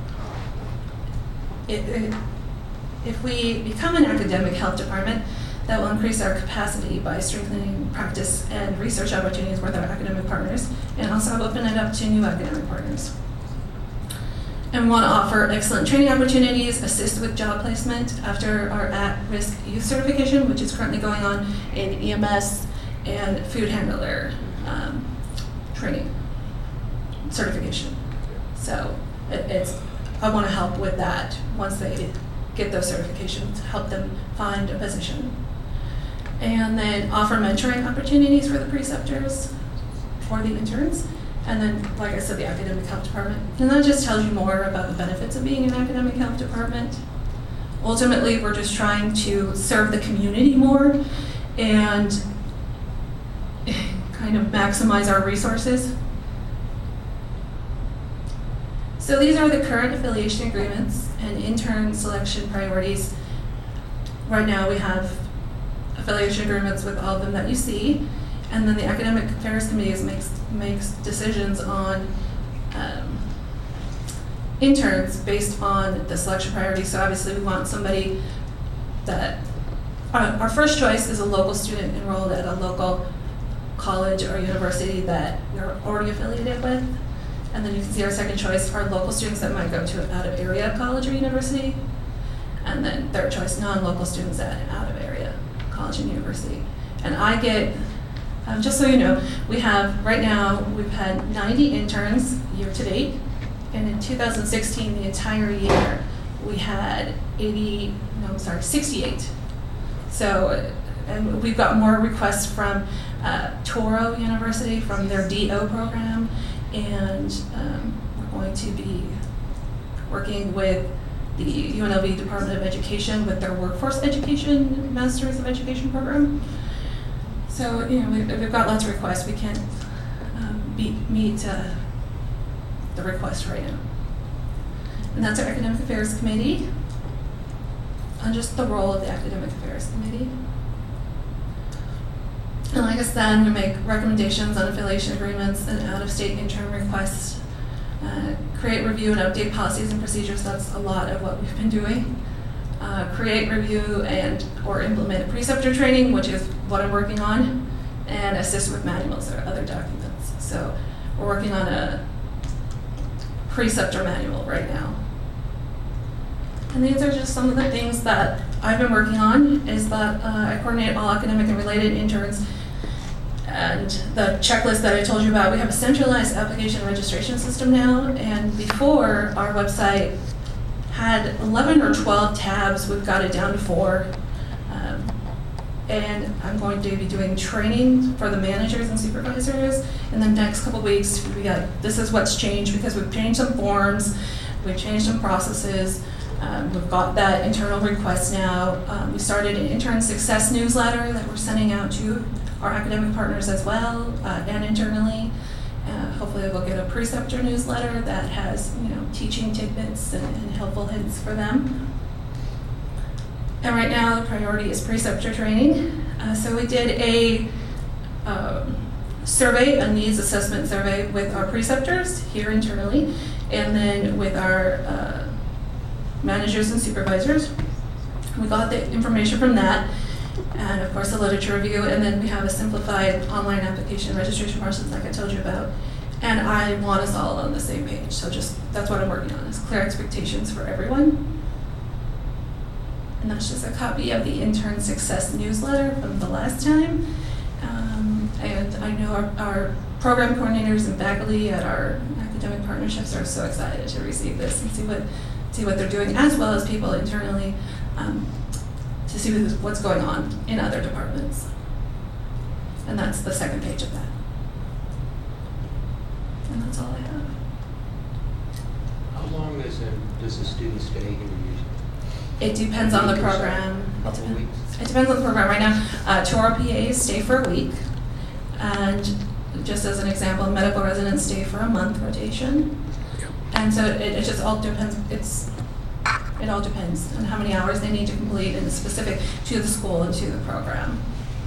it, it, if we become an academic health department, that will increase our capacity by strengthening practice and research opportunities with our academic partners, and also open it up to new academic partners. And we want to offer excellent training opportunities, assist with job placement after our at-risk youth certification, which is currently going on in E M S and food handler um, training certification. So it, it's, I want to help with that once they get those certifications, to help them find a position. And then offer mentoring opportunities for the preceptors, for the interns. And then, like I said, the academic health department. And that just tells you more about the benefits of being an academic health department. Ultimately, we're just trying to serve the community more and kind of maximize our resources. So these are the current affiliation agreements and intern selection priorities. Right now we have affiliation agreements with all of them that you see. And then the Academic Affairs Committee makes makes decisions on um, interns based on the selection priorities. So obviously we want somebody that, uh, our first choice is a local student enrolled at a local college or university that we're already affiliated with. And then you can see our second choice are local students that might go to an out-of-area college or university. And then third choice, non-local students at an out-of-area college and university. And I get, Um, just so you know, we have, right now, we've had ninety interns year to date, and in two thousand sixteen, the entire year, we had eighty, no, I'm sorry, sixty-eight. So, and we've got more requests from uh, Toro University, from their D O program, and um, we're going to be working with the U N L V Department of Education with their Workforce Education Masters of Education program. So, you know, we've, we've got lots of requests. We can't um, beat, meet uh, the request right now. And that's our Academic Affairs Committee, and just the role of the Academic Affairs Committee. And like I said, I'm going to make recommendations on affiliation agreements and out-of-state intern requests, uh, create, review, and update policies and procedures. That's a lot of what we've been doing. Uh, create, review, and or implement preceptor training, which is what I'm working on, and assist with manuals or other documents. So we're working on a preceptor manual right now. And these are just some of the things that I've been working on, is that uh, I coordinate all academic and related interns. And the checklist that I told you about, we have a centralized application registration system now, and before our website had eleven or twelve tabs. We've got it down to four. Um, and I'm going to be doing training for the managers and supervisors in the next couple weeks. We got, this is what's changed, because we've changed some forms, we've changed some processes. Um, we've got that internal request now. Um, we started an intern success newsletter that we're sending out to our academic partners as well, uh, and internally. Uh, hopefully we'll get a preceptor newsletter that has, you know, teaching tidbits and, and helpful hints for them. And right now the priority is preceptor training. Uh, so we did a um, survey, a needs assessment survey with our preceptors here internally, and then with our uh, managers and supervisors. We got the information from that, and of course the literature review, and then we have a simplified online application registration process like I told you about. And I want us all on the same page, so just, that's what I'm working on, is clear expectations for everyone. And that's just a copy of the Intern Success newsletter from the last time. Um, and I know our, our program coordinators and faculty at our academic partnerships are so excited to receive this and see what, see what they're doing, as well as people internally, um, to see what's going on in other departments. And that's the second page of that. And that's all I have. How long does a, does a student stay here usually? It depends on the program. Couple of weeks? It depends on the program. Right now, uh, two R P As stay for a week. And just as an example, medical residents stay for a month rotation. And so it, it just all depends, it's, it all depends on how many hours they need to complete and it's specific to the school and to the program.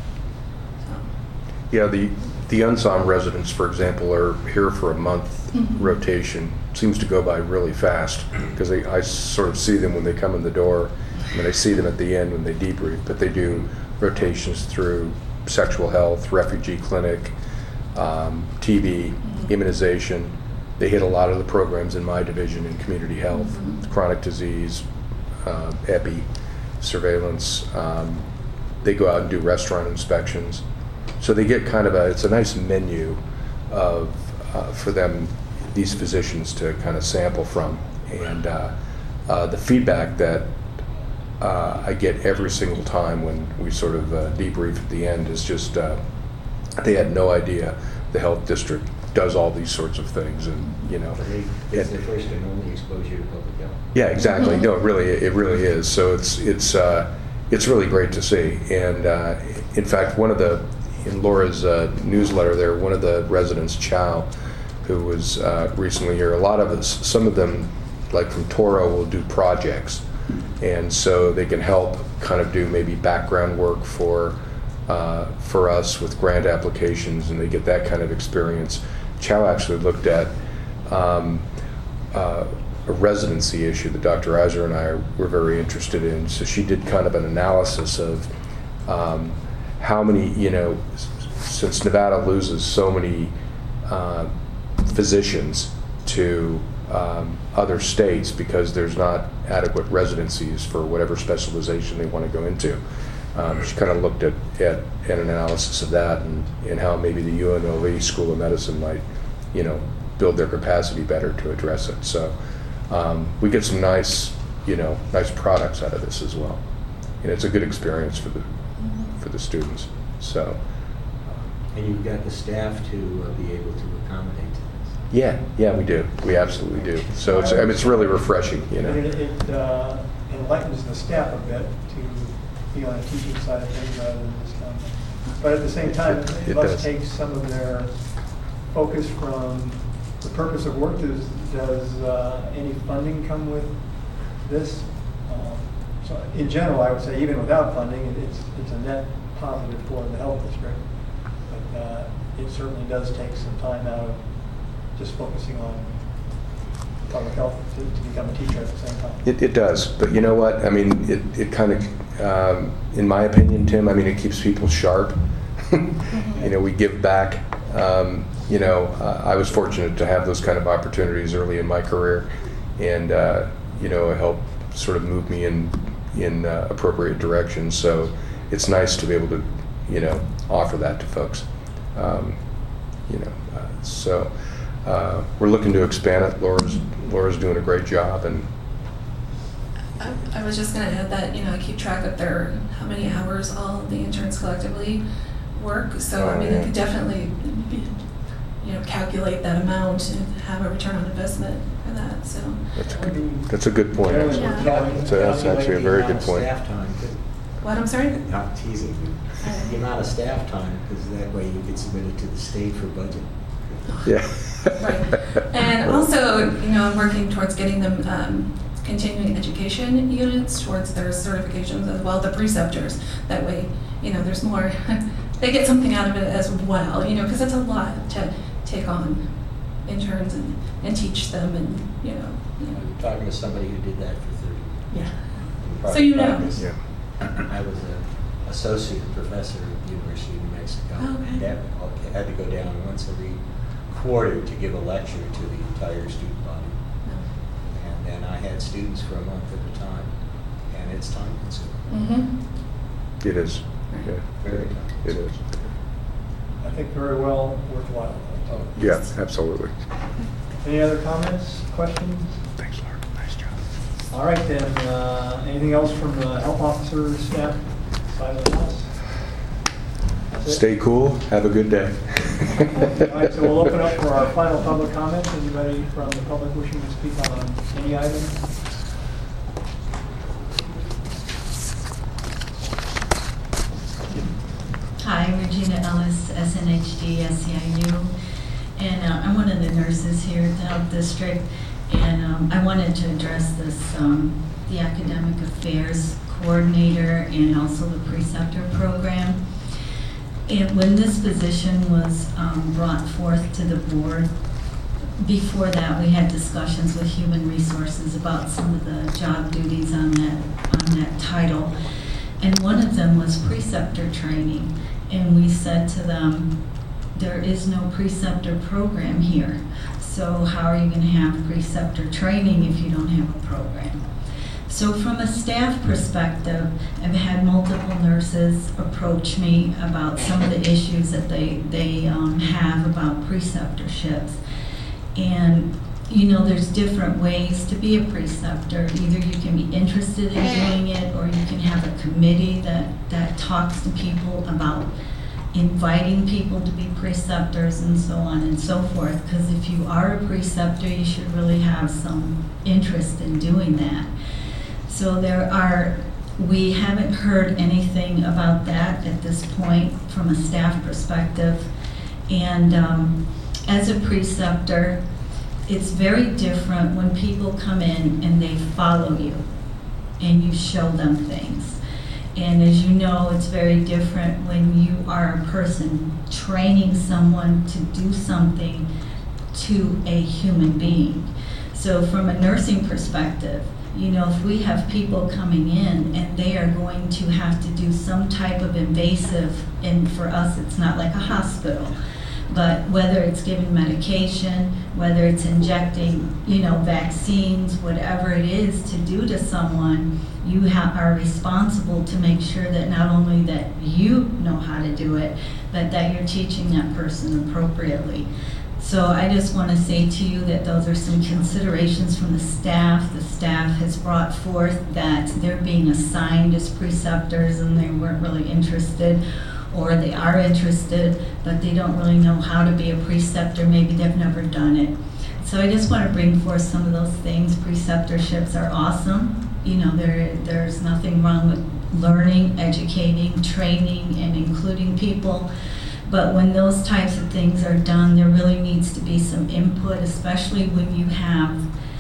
So. Yeah, the, the Unsom residents, for example, are here for a month Mm-hmm. rotation. Seems to go by really fast because I sort of see them when they come in the door, and then I see them at the end when they debrief. But they do rotations through sexual health, refugee clinic, um, T B, Mm-hmm. immunization. They hit a lot of the programs in my division in community health, Mm-hmm. chronic disease, uh, epi, surveillance. Um, they go out and do restaurant inspections. So they get kind of a, it's a nice menu of, uh, for them, these physicians to kind of sample from. And uh, uh, the feedback that uh, I get every single time when we sort of uh, debrief at the end is just, uh, they had no idea the health district does all these sorts of things, and you know. But they, it's the first and only exposure to public health. Yeah, exactly. No, it really, it really is. So it's it's uh, it's really great to see. And uh, in fact, one of the in Laura's uh, newsletter there, one of the residents, Chow, who was uh, recently here, a lot of us, some of them, like from Toro, will do projects, and so they can help kind of do maybe background work for uh, for us with grant applications, and they get that kind of experience. Chow actually looked at um, uh, a residency issue that Doctor Iser and I were very interested in. So she did kind of an analysis of um, how many, you know, since Nevada loses so many uh, physicians to um, other states because there's not adequate residencies for whatever specialization they want to go into. Um, she kind of looked at, at, at an analysis of that and, and how maybe the U N L V School of Medicine might, you know, build their capacity better to address it. So um, we get some nice, you know, nice products out of this as well. And it's a good experience for the for the students. So. And you've got the staff to uh, be able to accommodate to this. Yeah, yeah, we do. We absolutely do. So it's, I mean, it's really refreshing, you know. It, it uh, enlightens the staff a bit to be on the teaching side of things rather than this kind of thing. But at the same time, it, It must does. take some of their focus from the purpose of work. Does, does uh, any funding come with this? Um, so in general, I would say even without funding, it, it's, it's a net positive for the health district. But uh, it certainly does take some time out of just focusing on public health to, to become a teacher at the same time. It, it does, but you know what? I mean, it, it kind of, um, in my opinion, Tim, I mean, it keeps people sharp. You know, we give back. Um, you know, uh, I was fortunate to have those kind of opportunities early in my career, and uh, you know, it helped sort of move me in in uh, appropriate directions. So it's nice to be able to, you know, offer that to folks. Um, you know, uh, so uh, we're looking to expand it. Laura's Laura's doing a great job, and I, I was just going to add that, you know, I keep track of their, how many hours all the interns collectively work. So, I Oh, mean, yeah. they could definitely, you know, calculate that amount and have a return on investment for that, so. that's a good, that's a good point. Generally, Yeah. we're calling- So that's actually a very good point. Staff time, too. What, I'm sorry? Not teasing you. The amount of staff time, because that way you get submitted to the state for budget. Yeah. Right. And also, you know, I'm working towards getting them um, continuing education units towards their certifications as well, the preceptors. That way, you know, there's more, they get something out of it as well, you know, because it's a lot to take on interns and, and teach them and, you know. You know. I'm talking to somebody who did that for thirty years. Yeah. So you know. practice. Yeah. I was an associate professor at the University of New Mexico. Oh, okay. That I had to go down once every quarter to give a lecture to the entire student body. And then I had students for a month at a time, and it's time consuming. Mm-hmm. It is. Yeah, Very time it is. I think very well worthwhile. Yeah, absolutely. Any other comments, questions? Thanks, Laura. Nice job. All right then, uh, anything else from the health officer staff side of the house? That's it? Stay cool. Have a good day. All right, so we'll open up for our final public comments. Anybody from the public wishing to speak on any item? Hi, Regina Ellis, S N H D, S C I U, and uh, I'm one of the nurses here at the Health District, and um, I wanted to address this, um, the Academic Affairs Coordinator and also the Preceptor Program. And when this position was um, brought forth to the board, before that, we had discussions with Human Resources about some of the job duties on that, on that title. And one of them was preceptor training. And we said to them, there is no preceptor program here. So how are you going to have preceptor training if you don't have a program? So from a staff perspective, I've had multiple nurses approach me about some of the issues that they, they um, have about preceptorships. And you know, there's different ways to be a preceptor. Either you can be interested in doing it, or you can have a committee that, that talks to people about inviting people to be preceptors and so on and so forth. Because if you are a preceptor, you should really have some interest in doing that. So there are, we haven't heard anything about that at this point from a staff perspective. And um, as a preceptor, it's very different when people come in and they follow you and you show them things. And as you know, it's very different when you are a person training someone to do something to a human being. So from a nursing perspective, you know, if we have people coming in and they are going to have to do some type of invasive, and for us it's not like a hospital, but whether it's giving medication, whether it's injecting, you know, vaccines, whatever it is to do to someone, you ha- are responsible to make sure that not only that you know how to do it, but that you're teaching that person appropriately. So I just want to say to you that those are some considerations from the staff. The staff has brought forth that they're being assigned as preceptors and they weren't really interested, or they are interested, but they don't really know how to be a preceptor. Maybe they've never done it. So I just want to bring forth some of those things. Preceptorships are awesome. You know, there there's nothing wrong with learning, educating, training, and including people. But when those types of things are done, there really needs to be some input, especially when you have,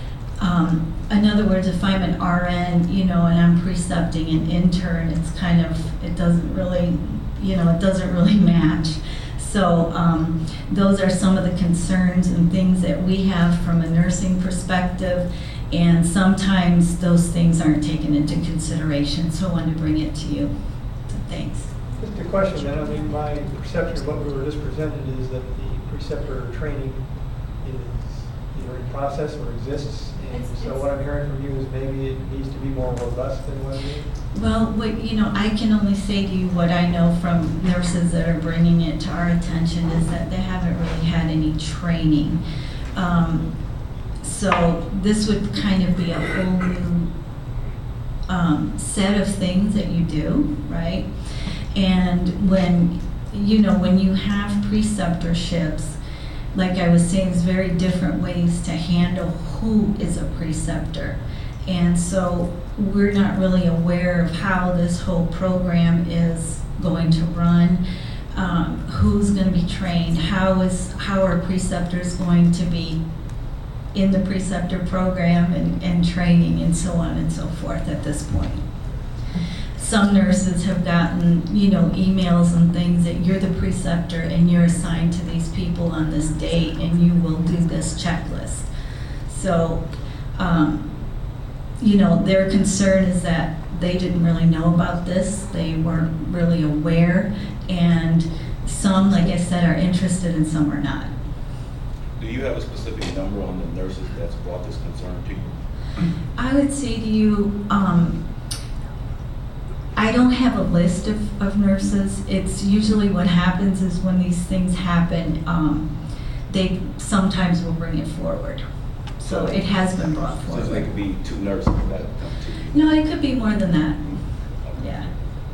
um, in other words, if I'm an R N, you know, and I'm precepting an intern, it's kind of, it doesn't really, you know, it doesn't really match. So um, those are some of the concerns and things that we have from a nursing perspective, and sometimes those things aren't taken into consideration, so I wanted to bring it to you. So thanks. Just a question, then. I mean, my perception of what we were just presented is that the preceptor training is either in process or exists. And It's- so it's- what I'm hearing from you is maybe it needs to be more robust than what it is. Well, what, you know, I can only say to you what I know from nurses that are bringing it to our attention is that they haven't really had any training. Um, so this would kind of be a whole new um, set of things that you do, right? And when, you know, when you have preceptorships, like I was saying, there's very different ways to handle who is a preceptor. And so we're not really aware of how this whole program is going to run, um, who's going to be trained, how is how are preceptors going to be in the preceptor program and, and training and so on and so forth at this point. Some nurses have gotten, you know, emails and things that you're the preceptor and you're assigned to these people on this date and you will do this checklist. So, um, you know, their concern is that they didn't really know about this. They weren't really aware. And some, like I said, are interested and some are not. Do you have a specific number on the nurses that's brought this concern to you? I would say to you, um, I don't have a list of, of nurses. It's usually what happens is when these things happen, um, they sometimes will bring it forward. So it has been brought So forward. it could be two nurses that come to you? No, it could be more than that. Yeah.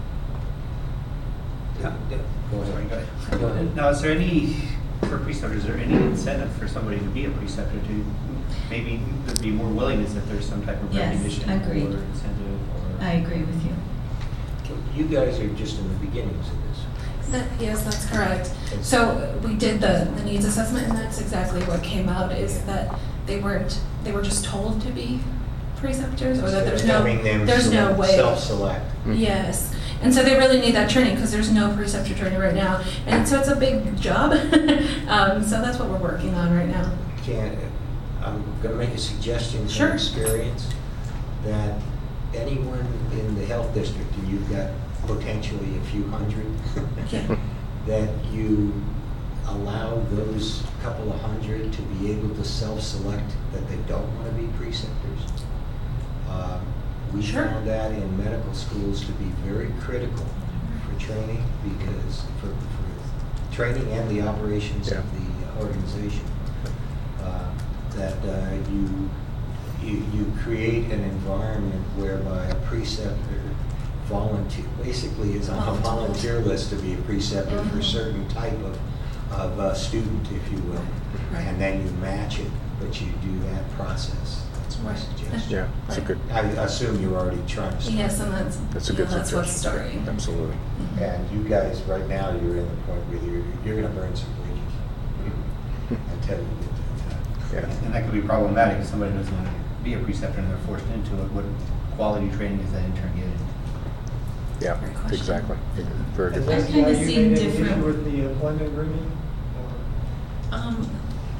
Yeah, yeah, Go Sorry, ahead. go ahead. Go ahead. Now, is there any, for preceptors, is there any incentive for somebody to be a preceptor to, maybe there'd be more willingness if there's some type of Yes, recognition or agreed. incentive or? I agree with you. You guys are just in the beginnings of this. That, yes, that's correct. So we did the, the needs assessment, and that's exactly what came out, is that they weren't, they were just told to be preceptors, or that there's no, Having them there's no select- way. self-select. Yes, and so they really need that training, because there's no preceptor training right now, and so it's a big job. Um, so that's what we're working on right now. Can, I'm gonna make a suggestion from Sure. experience, that anyone in the health district, and you've got potentially a few hundred, Yeah. that you allow those couple of hundred to be able to self-select that they don't want to be preceptors. Um, We Sure. found that in medical schools to be very critical for training, because for, for training and the operations of the organization, uh, that uh, you, you you create an environment whereby a preceptor volunteer, basically is on a volunteer list to be a preceptor for a certain type of, of uh, student, if you will. Right. And then you match it, but you do that process. That's my Right. suggestion. Yeah, it's a good, I assume you're already trying to start. Yes, and that's, that's a yeah, good that's what's suggestion. starting. Absolutely. And you guys, right now, you're in the point where you're, you're gonna burn some bridges until you get to that. Yeah. And that could be problematic if somebody doesn't want to be a preceptor and they're forced into it. What quality training does that intern get? Yeah, Great question. exactly. Very Has good. I've S E kinda I U seen made any different- issue with the employment agreement? Or- Um,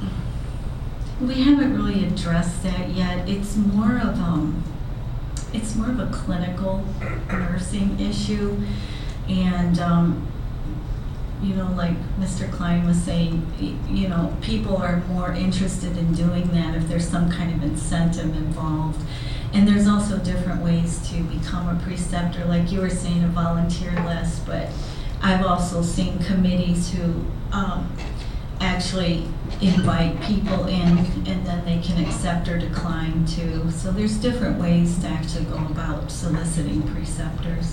we haven't really addressed that yet. It's more of, um, it's more of a clinical nursing issue. And, um, you know, like Mister Klein was saying, y- you know, people are more interested in doing that if there's some kind of incentive involved. And there's also different ways to become a preceptor, like you were saying, a volunteer list, but I've also seen committees who, um, actually invite people in, and then they can accept or decline too. So there's different ways to actually go about soliciting preceptors.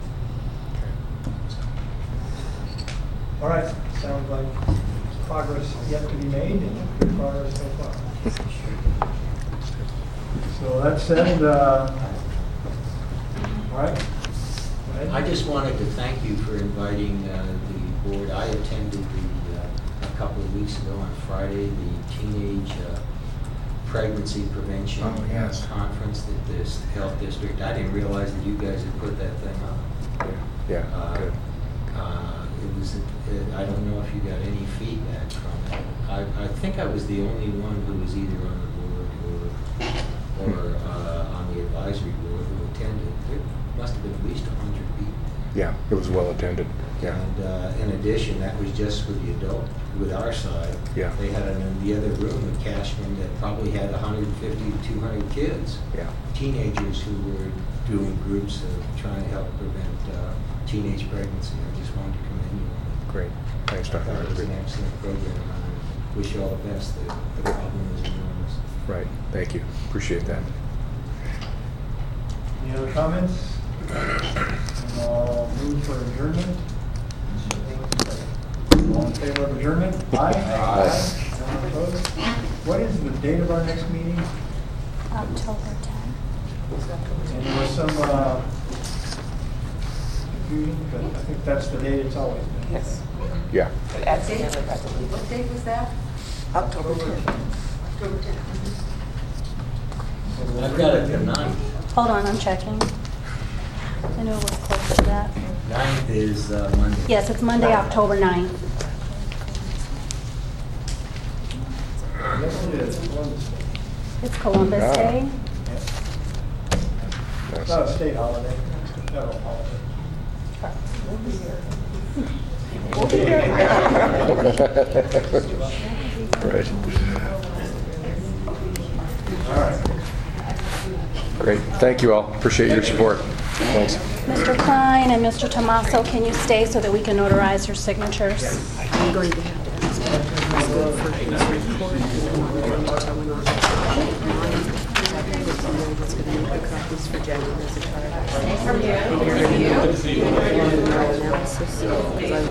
All right, sounds like progress yet to be made, and good progress so far. So that said, uh, all right. Go ahead. I just wanted to thank you for inviting uh, the board. I attended the, uh, a couple of weeks ago on Friday, the teenage uh, pregnancy prevention Oh, yes. conference that this health district, I didn't realize that you guys had put that thing up. Yeah, Uh, good. uh, It was, uh, I don't know if you got any feedback from it. I, I think I was the only one who was either on the board or, or uh, on the advisory board who attended. There must have been at least a hundred people. Yeah, it was well attended. Yeah. And uh, in addition, that was just with the adult, with our side. Yeah. They had in the other room at Cashman that probably had one hundred fifty to two hundred kids. Yeah. Teenagers who were doing groups of trying to help prevent uh, teenage pregnancy. I just wanted to commend you on it. Great. Thanks, I Doctor thought it was an Hensby. excellent program. I wish you all the best. The, the problem is enormous. Right. Thank you. Appreciate that. Any other comments? And I'll move for adjournment. All in favor of adjournment? Aye. Aye. Anyone opposed? What is the date of our next meeting? October tenth. And there was some uh, confusion, but I think that's the date it's always been. Yes. Yeah. Accidentally got to leave. What date was that? October tenth. October tenth. I've got it to ninth. Hold on, I'm checking. I know it was close to that. Ninth is uh, Monday. Yes, it's Monday, October ninth. Yes, it is. Wednesday. It's Columbus Ah. Day. Yeah. It's not a state holiday, it's a federal holiday. Right. All right. Great. Thank you all. Appreciate your support. Thanks. Mister Klein and Mister Tomaso, can you stay so that we can notarize your signatures? I'm going to have to ask him for his report, and I'm going to tell him on the that's going to make the copies for Jackie as a child. Analysis, because I